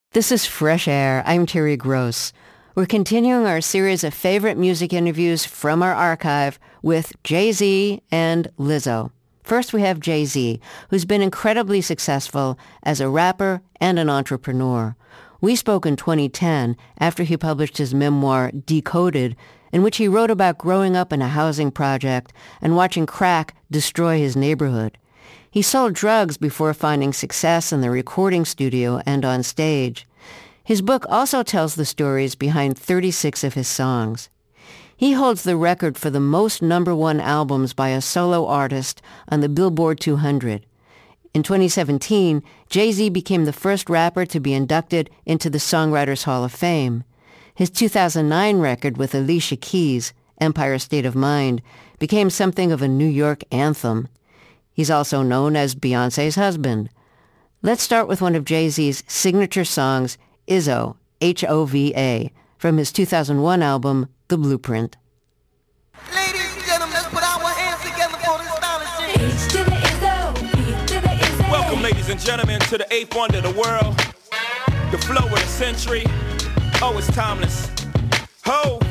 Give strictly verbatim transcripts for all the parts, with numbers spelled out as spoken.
This is Fresh Air. I'm Terry Gross. We're continuing our series of favorite music interviews from our archive with Jay-Z and Lizzo. First, we have Jay-Z, who's been incredibly successful as a rapper and an entrepreneur. We spoke in twenty ten after he published his memoir, Decoded, in which he wrote about growing up in a housing project and watching crack destroy his neighborhood. He sold drugs before finding success in the recording studio and on stage. His book also tells the stories behind thirty-six of his songs. He holds the record for the most number one albums by a solo artist on the Billboard two hundred. In twenty seventeen, Jay-Z became the first rapper to be inducted into the Songwriters Hall of Fame. His two thousand nine record with Alicia Keys, Empire State of Mind, became something of a New York anthem. He's also known as Beyoncé's husband. Let's start with one of Jay-Z's signature songs, Izzo, H O V A, from his two thousand one album, The Blueprint. Ladies and gentlemen, let's put our hands together for this astonishing. H to the Izzo, B to the Izzo. Welcome, ladies and gentlemen, to the eighth wonder of the world. The flow of the century. Oh, it's timeless. Ho!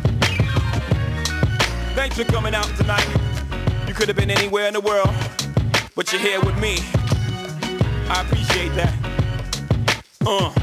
Thanks for coming out tonight. You could have been anywhere in the world, but you're here with me. I appreciate that. Uh.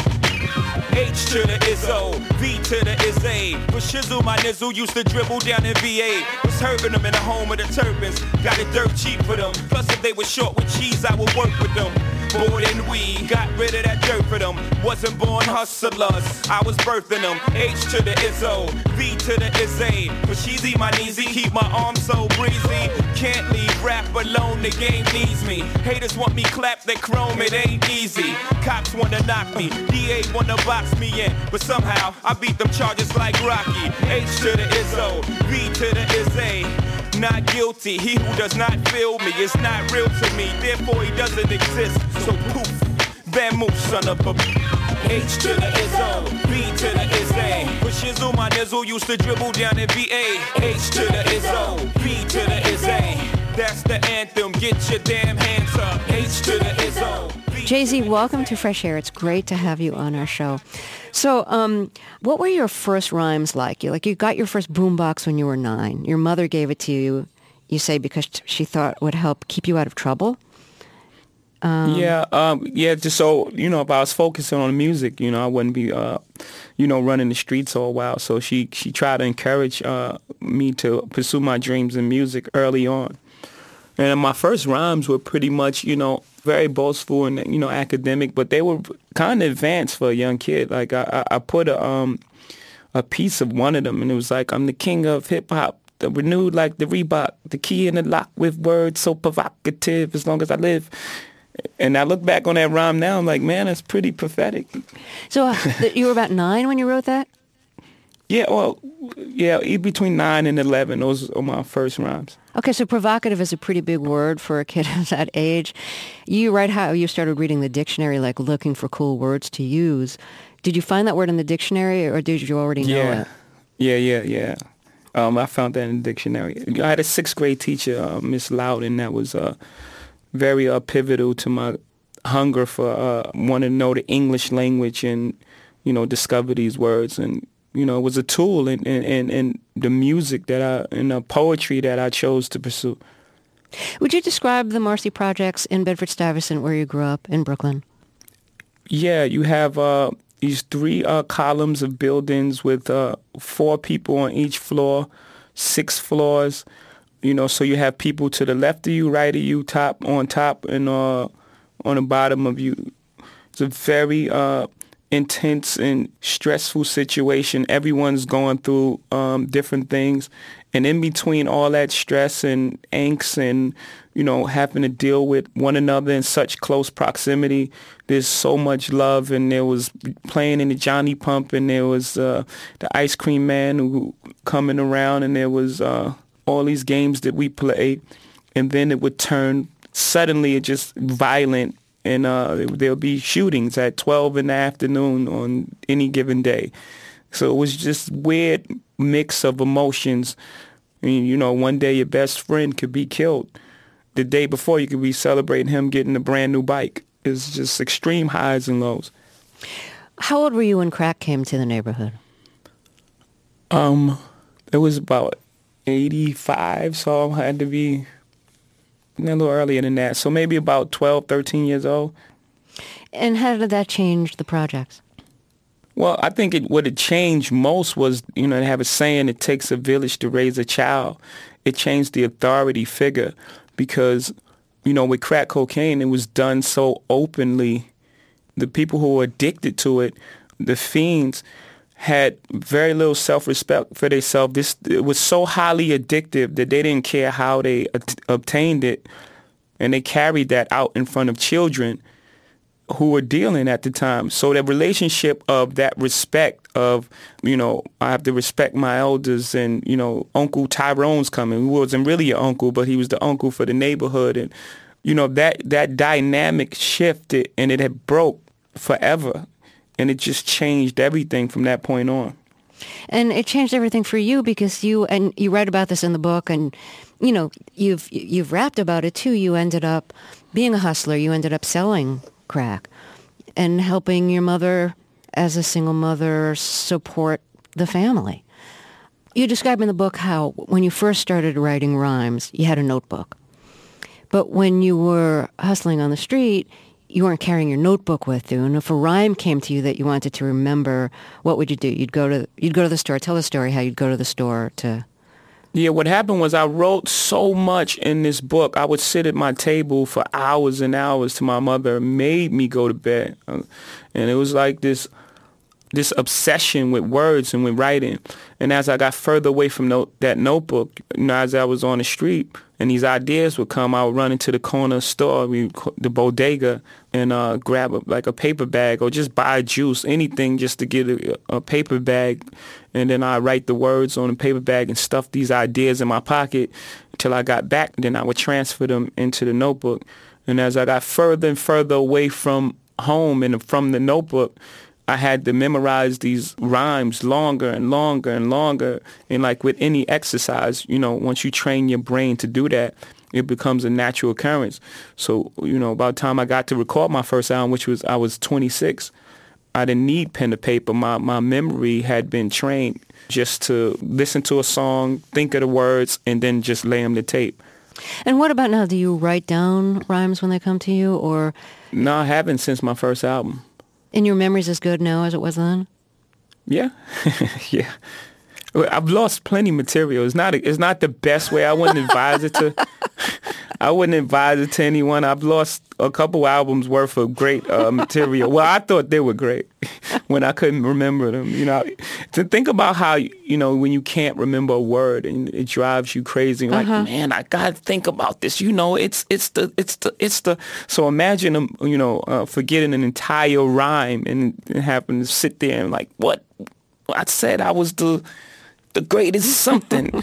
H to the Izzo, V to the Izzy. But Shizzle, my nizzle, used to dribble down in V A. Was hurting them in the home of the turbans. Got it dirt cheap for them. Plus, if they were short with cheese, I would work with them. More than we got rid of that dirt for them. Wasn't born hustlers, I was birthing them. H to the Izzo, V to the Izzy. But she's my kneesy, keep my arms so breezy. Can't leave rap alone, the game needs me. Haters want me clapped, they chrome, it ain't easy. Cops wanna knock me, D A wanna box me in. But somehow, I beat them charges like Rocky. H to the Izzo, V to the Izzy. Not guilty, he who does not feel me is not real to me, therefore he doesn't exist. So poof, vamoose, son of a H to the Izzo, B to the Izzy. But Shizzle, my nizzle, used to dribble down in V A. H to the Izzo, B to the Izzy. That's the anthem, get your damn hands up. H to the Izzo. Jay-Z, welcome to Fresh Air. It's great to have you on our show. So, um, what were your first rhymes like? You like you got your first boombox when you were nine. Your mother gave it to you, you say, because she thought it would help keep you out of trouble? Um, yeah, um, yeah. Just so you know, if I was focusing on music, you know, I wouldn't be, uh, you know, running the streets all while. So she she tried to encourage uh, me to pursue my dreams in music early on. And my first rhymes were pretty much, you know, very boastful and, you know, academic, but they were kind of advanced for a young kid. Like I, I put a um a piece of one of them, and it was like, I'm the king of hip hop, the renewed like the Reebok, the key in the lock with words so provocative as long as I live. And I look back on that rhyme now, I'm like, man, it's pretty prophetic. So uh, you were about nine when you wrote that? Yeah, well, yeah, between nine and eleven, those are my first rhymes. Okay, so provocative is a pretty big word for a kid of that age. You write how you started reading the dictionary, like looking for cool words to use. Did you find that word in the dictionary, or did you already know yeah. it? Yeah, yeah, yeah. Um, I found that in the dictionary. I had a sixth grade teacher, uh, Miss Loudon, that was uh, very uh, pivotal to my hunger for uh, wanting to know the English language and, you know, discover these words. And you know, it was a tool in, in, in, in the music that I, in the poetry that I chose to pursue. Would you describe the Marcy Projects in Bedford-Stuyvesant, where you grew up in Brooklyn? Yeah, you have uh, these three uh, columns of buildings with uh, four people on each floor, six floors. You know, so you have people to the left of you, right of you, top on top, and uh, on the bottom of you. It's a very uh, intense and stressful situation. Everyone's going through um, different things. And in between all that stress and angst and, you know, having to deal with one another in such close proximity, there's so much love. And there was playing in the Johnny Pump, and there was uh, the Ice Cream Man who coming around, and there was uh, all these games that we played. And then it would turn, suddenly it just violent. And uh, there'll be shootings at twelve in the afternoon on any given day. So it was just weird mix of emotions. I mean, you know, one day your best friend could be killed. The day before, you could be celebrating him getting a brand new bike. It's just extreme highs and lows. How old were you when crack came to the neighborhood? Um, it was about eighty-five, so I had to be a little earlier than that. So maybe about twelve, thirteen years old. And how did that change the projects? Well, I think it, what it changed most was, you know, they have a saying, it takes a village to raise a child. It changed the authority figure because, you know, with crack cocaine, it was done so openly. The people who were addicted to it, the fiends, had very little self-respect for themselves. This it was so highly addictive that they didn't care how they at- obtained it, and they carried that out in front of children who were dealing at the time. So the relationship of that respect of, you know, I have to respect my elders, and, you know, Uncle Tyrone's coming. He wasn't really an uncle, but he was the uncle for the neighborhood. And, you know, that, that dynamic shifted, and it had broke forever. And it just changed everything from that point on. And it changed everything for you because you, and you write about this in the book, and, you know, you've, you've rapped about it too. You ended up being a hustler. You ended up selling crack and helping your mother as a single mother support the family. You describe in the book how when you first started writing rhymes, you had a notebook. But when you were hustling on the street, you weren't carrying your notebook with you. And if a rhyme came to you that you wanted to remember, what would you do? You'd go to you'd go to the store. Tell the story how you'd go to the store to... Yeah, what happened was I wrote so much in this book. I would sit at my table for hours and hours till my mother made me go to bed. And it was like this this obsession with words and with writing. And as I got further away from no, that notebook, you know, as I was on the street and these ideas would come, I would run into the corner store, we, the bodega, and uh, grab a, like a paper bag or just buy juice, anything just to get a, a paper bag. And then I write the words on a paper bag and stuff these ideas in my pocket until I got back. Then I would transfer them into the notebook. And as I got further and further away from home and from the notebook, I had to memorize these rhymes longer and longer and longer. And like with any exercise, you know, once you train your brain to do that, it becomes a natural occurrence. So, you know, by the time I got to record my first album, which was I was twenty-six, I didn't need pen to paper. My my memory had been trained just to listen to a song, think of the words, and then just lay them to tape. And what about now? Do you write down rhymes when they come to you, or? No, I haven't since my first album. And your memory's as good now as it was then? Yeah, yeah. I've lost plenty of material. It's not. It's not the best way. I wouldn't advise it to. I wouldn't advise it to anyone. I've lost a couple albums worth of great uh, material. Well, I thought they were great when I couldn't remember them. You know, to think about how, you know, when you can't remember a word and it drives you crazy. Like, uh-huh. man, I gotta think about this. You know, it's it's the it's the it's the. So imagine um, you know, uh, forgetting an entire rhyme and, and having to sit there and like, what? I said I was the the greatest something.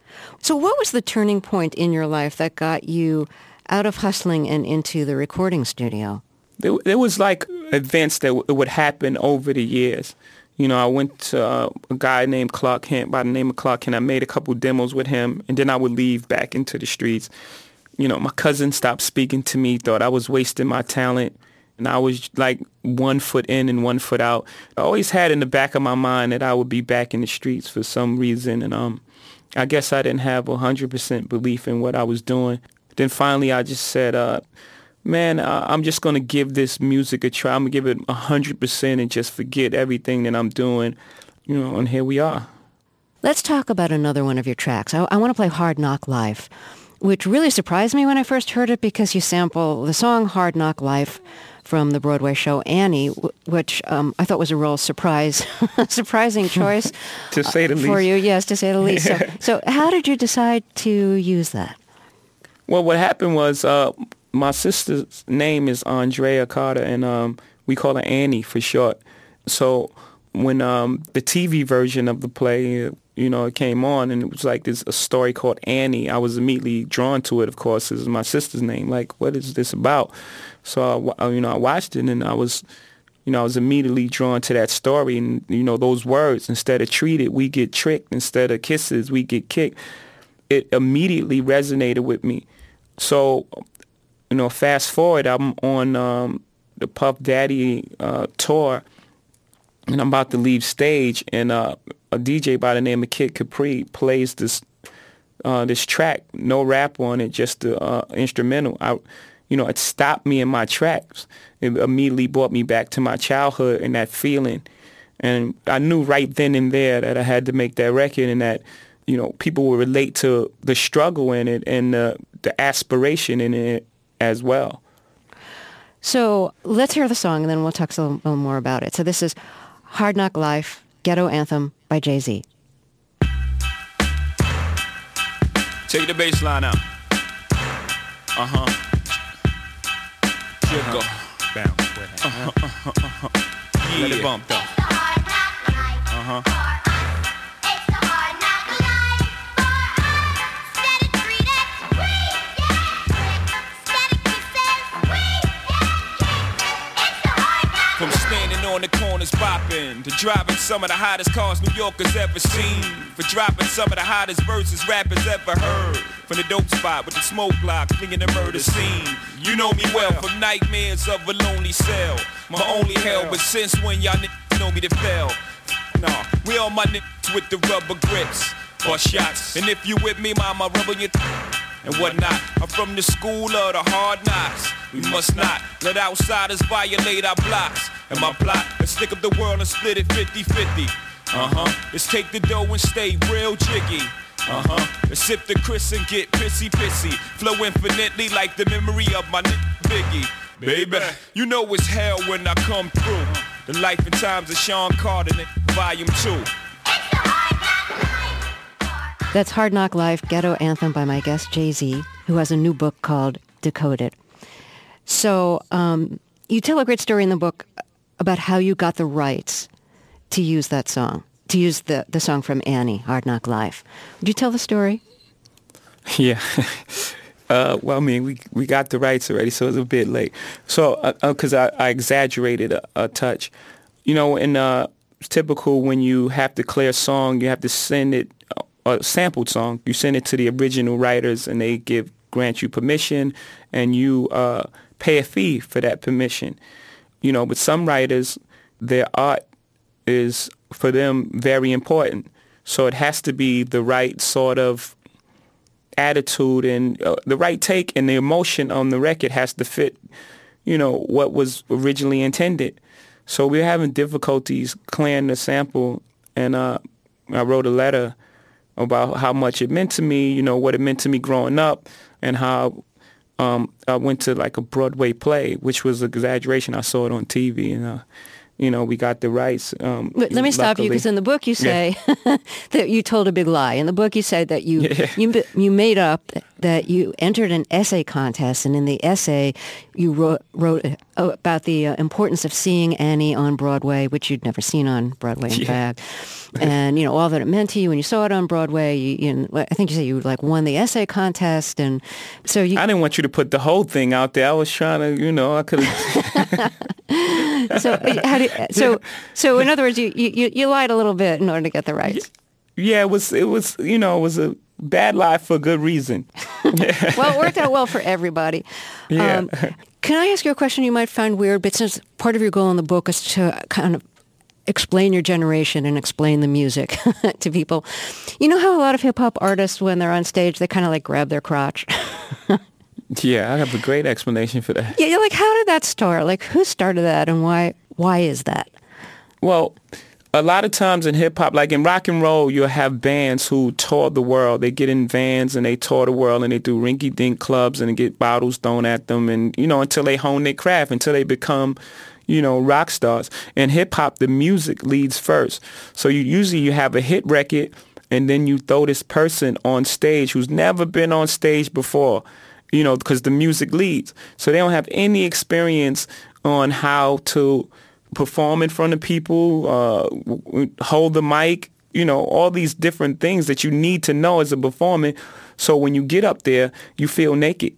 So what was the turning point in your life that got you out of hustling and into the recording studio? There, there was like events that w- would happen over the years. You know, I went to uh, a guy named Clark Kent, by the name of Clark Kent. I made a couple demos with him, and then I would leave back into the streets. You know, my cousin stopped speaking to me, thought I was wasting my talent. And I was like one foot in and one foot out. I always had in the back of my mind that I would be back in the streets for some reason. And um, I guess I didn't have one hundred percent belief in what I was doing. Then finally I just said, uh, man, uh, I'm just going to give this music a try. I'm going to give it one hundred percent and just forget everything that I'm doing. You know, and here we are. Let's talk about another one of your tracks. I, I want to play Hard Knock Life, which really surprised me when I first heard it because you sample the song Hard Knock Life from the Broadway show Annie, which um, I thought was a real surprise, surprising choice to say the uh, least. For you, yes, to say the least. So, so how did you decide to use that? Well, what happened was uh, my sister's name is Andrea Carter, and um, we call her Annie for short. So when um, the T V version of the play, you know, it came on, and it was like this a story called Annie, I was immediately drawn to it, of course. This is my sister's name. Like, what is this about? So, I, you know, I watched it, and I was, you know, I was immediately drawn to that story. And, you know, those words, instead of treated, we get tricked. Instead of kisses, we get kicked. It immediately resonated with me. So, you know, fast forward, I'm on um, the Puff Daddy uh, tour, and I'm about to leave stage, and uh, a D J by the name of Kid Capri plays this uh, this track, no rap on it, just the uh, instrumental. I, you know, it stopped me in my tracks. It immediately brought me back to my childhood and that feeling. And I knew right then and there that I had to make that record, and that, you know, people would relate to the struggle in it and the, the aspiration in it as well. So let's hear the song, and then we'll talk a little, little more about it. So this is Hard Knock Life, Ghetto Anthem by Jay-Z. Take the bass line out. Uh-huh. Sugar. Bounce. Uh-huh, uh-huh, uh-huh. Yeah. Let it bump, though. Uh-huh. From standing on the corners bopping to driving some of the hottest cars New Yorkers ever seen, for dropping some of the hottest verses rappers ever heard, from the dope spot with the smoke block flinging the murder scene. You know me well from nightmares of a lonely cell, my only hell, but since when y'all niggas know me to fail? Nah, we all my niggas with the rubber grips or shots, and if you with me, mama, rubber your and whatnot. I'm from the school of the hard knocks. We must not let outsiders violate our blocks. And my plot, let's stick up the world and split it fifty-fifty. Uh-huh, let's take the dough and stay real jiggy. Uh-huh, let's sip the Chris and get pissy-pissy. Flow infinitely like the memory of my nigga Biggie. Baby, you know it's hell when I come through. The life and times of Sean Carter, volume two. That's Hard Knock Life, Ghetto Anthem by my guest Jay-Z, who has a new book called Decoded. So um, you tell a great story in the book about how you got the rights to use that song, to use the, the song from Annie, Hard Knock Life. Would you tell the story? Yeah. uh, well, I mean, we we got the rights already, so it's a bit late. So, because uh, uh, I, I exaggerated a, a touch. You know, in uh, it's typical when you have to clear a song, you have to send it, a sampled song, you send it to the original writers, and they give grant you permission, and you uh, pay a fee for that permission. You know, but some writers, their art is, for them, very important. So it has to be the right sort of attitude and uh, the right take, and the emotion on the record has to fit, you know, what was originally intended. So we're having difficulties clearing the sample, and uh, I wrote a letter about how much it meant to me, you know, what it meant to me growing up, and how um, I went to like a Broadway play, which was an exaggeration. I saw it on T V, and, uh, you know, we got the rights. Um, Let me stop you, because in the book you say yeah. that you told a big lie. In the book you said that you, yeah. you, you made up that you entered an essay contest, and in the essay you wrote, wrote about the uh, importance of seeing Annie on Broadway, which you'd never seen on Broadway, in yeah. fact. And, you know, all that it meant to you when you saw it on Broadway. You, you know, I think you said you, like, won the essay contest. And so you... I didn't want you to put the whole thing out there. I was trying to, you know, I could have... so, how do you, so, so, in other words, you, you, you lied a little bit in order to get the rights. Yeah, it was, it was, you know, it was a bad lie for a good reason. Well, it worked out well for everybody. Yeah. Um, can I ask you a question you might find weird, but since part of your goal in the book is to kind of explain your generation and explain the music to people. You know how a lot of hip-hop artists, when they're on stage, they kind of like grab their crotch? Yeah, I have a great explanation for that. Yeah, you're like, how did that start? Like, who started that, and why Why is that? Well, a lot of times in hip-hop, like in rock and roll, you'll have bands who tour the world. They get in vans and they tour the world, and they do rinky-dink clubs and they get bottles thrown at them, and, you know, until they hone their craft, until they become, you know, rock stars. In hip-hop, the music leads first. So you usually you have a hit record, and then you throw this person on stage who's never been on stage before, you know, because the music leads. So they don't have any experience on how to perform in front of people, uh, hold the mic, you know, all these different things that you need to know as a performer. So when you get up there, you feel naked,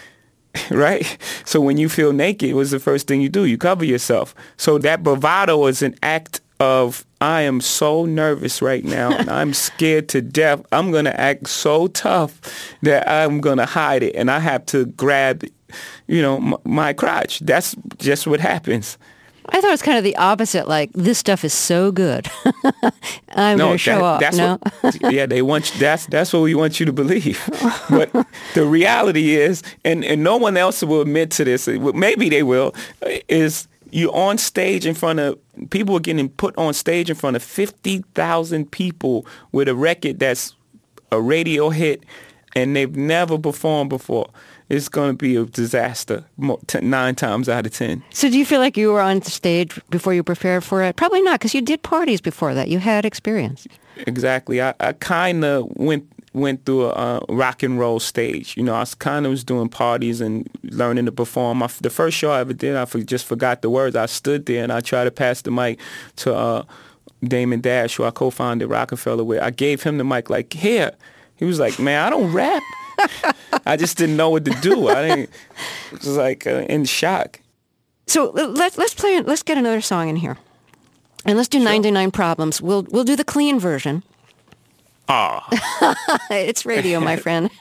right? So when you feel naked, what's the first thing you do? You cover yourself. So that bravado is an act of, I am so nervous right now, and I'm scared to death. I'm going to act so tough that I'm going to hide it, and I have to grab you know, m- my crotch. That's just what happens. I thought it was kind of the opposite, like, this stuff is so good. I'm No, going to show that- up. that's No? what, yeah, they want you, that's that's what we want you to believe. But the reality is, and, and no one else will admit to this, maybe they will, is you're on stage in front of, people are getting put on stage in front of fifty thousand people with a record that's a radio hit, and they've never performed before. It's going to be a disaster mo- t- nine times out of ten. So do you feel like you were on stage before you prepared for it? Probably not, because you did parties before that. You had experience. Exactly. I, I kind of went went through a uh, rock and roll stage. You know, I kind of was doing parties and learning to perform. I, the first show I ever did, I for, just forgot the words. I stood there and I tried to pass the mic to uh, Damon Dash, who I co-founded Rockefeller with. I gave him the mic like, here. He was like, man, I don't rap. I just didn't know what to do. I didn't. It was like uh, in shock. So uh, let's let's play. Let's get another song in here, and let's do ninety-nine Problems. We'll we'll do the clean version. Ah, It's radio, my friend.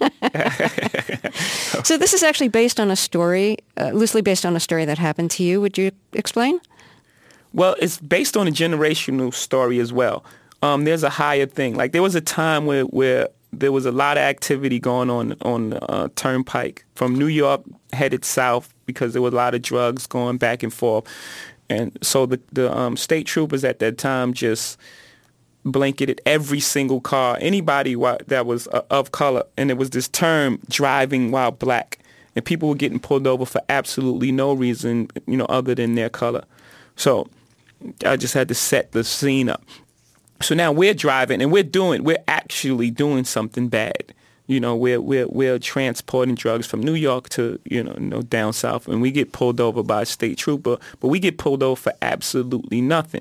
So this is actually based on a story, uh, loosely based on a story that happened to you. Would you explain? well, it's based on a generational story as well. Um, there's a higher thing. Like there was a time where where there was a lot of activity going on on uh, Turnpike from New York headed south because there was a lot of drugs going back and forth. And so the, the um, state troopers at that time just blanketed every single car, anybody wa- that was uh, of color. And there was this term, driving while black. And people were getting pulled over for absolutely no reason, you know, other than their color. So I just had to set the scene up. So now we're driving and we're doing, we're actually doing something bad. You know, we're, we're, we're transporting drugs from New York to, you know, you know, down south, and we get pulled over by a state trooper, but we get pulled over for absolutely nothing.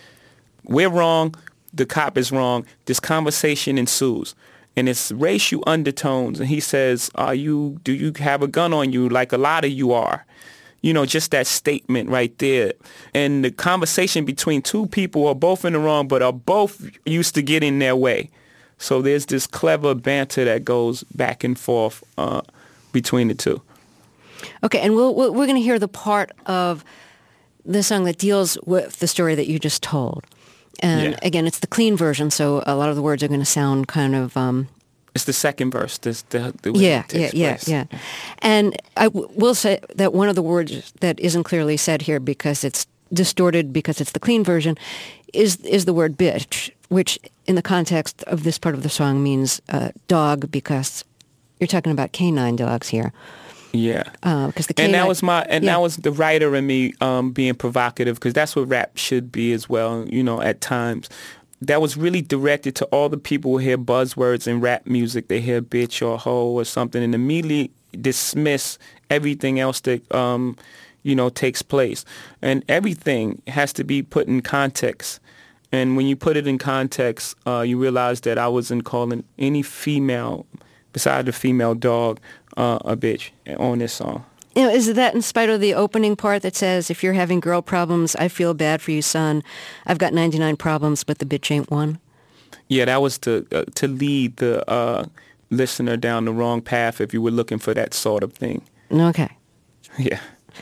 We're wrong. The cop is wrong. This conversation ensues, and it's racial undertones. And he says, "Are you? Do you have a gun on you? Like a lot of you are." You know, just that statement right there. And the conversation between two people who are both in the wrong, but are both used to get in their way. So there's this clever banter that goes back and forth uh, between the two. Okay, and we'll, we'll, we're going to hear the part of the song that deals with the story that you just told. And Yeah. again, it's the clean version, so a lot of the words are going to sound kind of... Um, It's the second verse. This, the, the way yeah, it yeah, takes yeah, place. yeah. And I w- will say that one of the words that isn't clearly said here because it's distorted because it's the clean version is is the word bitch, which in the context of this part of the song means uh, dog, because you're talking about canine dogs here. Yeah. Uh, because the And canine, that was my, and yeah. that was the writer in me um, being provocative, because that's what rap should be as well, you know, at times. That was really directed to all the people who hear buzzwords in rap music. They hear bitch or hoe or something and immediately dismiss everything else that, um, you know, takes place. And everything has to be put in context. And when you put it in context, uh, you realize that I wasn't calling any female, besides the female dog, uh, a bitch on this song. You know, is that in spite of the opening part that says, if you're having girl problems, I feel bad for you, son. I've got ninety-nine problems, but the bitch ain't one? Yeah, that was to uh, to lead the uh, listener down the wrong path if you were looking for that sort of thing. Okay. Yeah.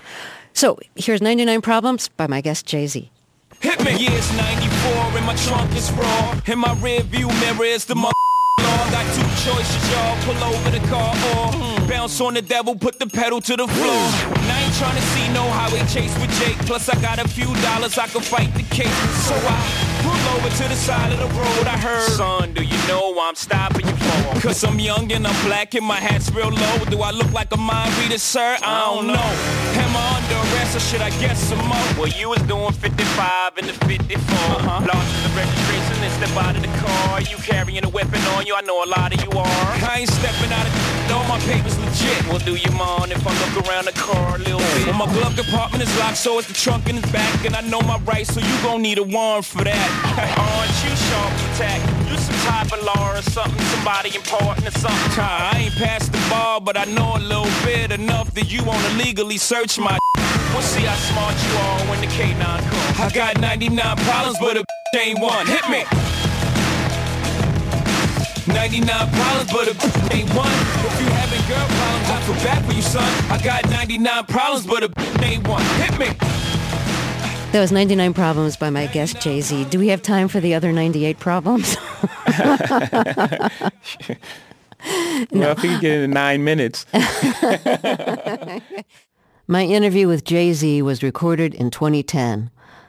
So here's ninety-nine Problems by my guest, Jay-Z. Hit me. Yeah, it's ninety-four and my trunk is raw. In my rear view mirror is the mother law. Got two choices, y'all. Pull over the car or bounce on the devil, put the pedal to the floor. And I ain't trying to see no highway chase with Jake. Plus I got a few dollars, I can fight the case. So I pull over to the side of the road. I heard, son, do you know why I'm stopping you for? Cause I'm young and I'm black and my hat's real low. Do I look like a mind reader, sir? I don't know. Am I under arrest or should I get some more? Well, you was doing fifty-five and the fifty-four. Uh-huh. Lost the registration and step out of the car. You carrying a weapon on you, I know a lot of you are. I ain't stepping out of the all my papers legit. Well, do you mind if I look around the car a little bit? Well, my glove compartment is locked, so is the trunk in his back. And I know my rights, so you gon' need a warrant for that. Aren't you sharp attack? You some type of law or something, somebody important or something. I ain't passed the bar, but I know a little bit enough that you wanna legally search my we'll see how smart you are when the K nine comes. I got ninety-nine problems, but a ain't one. Hit me! ninety-nine problems, but a ain't one. If you having girl problems, I feel bad for you, son. I got ninety-nine problems, but a ain't one. Hit me. That was ninety-nine Problems by my guest, Jay-Z. Do we have time for the other ninety-eight problems? Well, if we can get it in nine minutes. My interview with Jay-Z was recorded in twenty ten.